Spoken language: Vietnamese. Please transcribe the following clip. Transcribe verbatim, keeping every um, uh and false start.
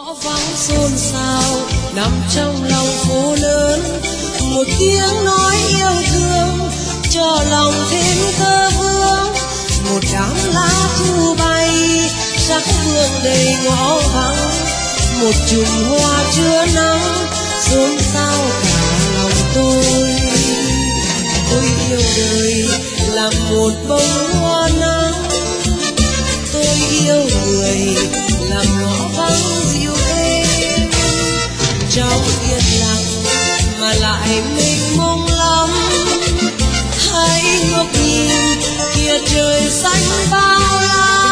ngõ vắng xôn xao nằm trong lòng phố lớn, một tiếng nói yêu thương cho lòng thêm thơ vương. Một đám lá thu bay sắc hương đầy ngõ vắng, một chùm hoa chưa nắng xôn xao cả lòng tôi. Tôi yêu đời là một bông hoa nắng, tôi yêu người là ngõ vắng dịu êm. Trong yên lặng mà lại mênh mông lắm, hãy ngước nhìn kia trời xanh bao la.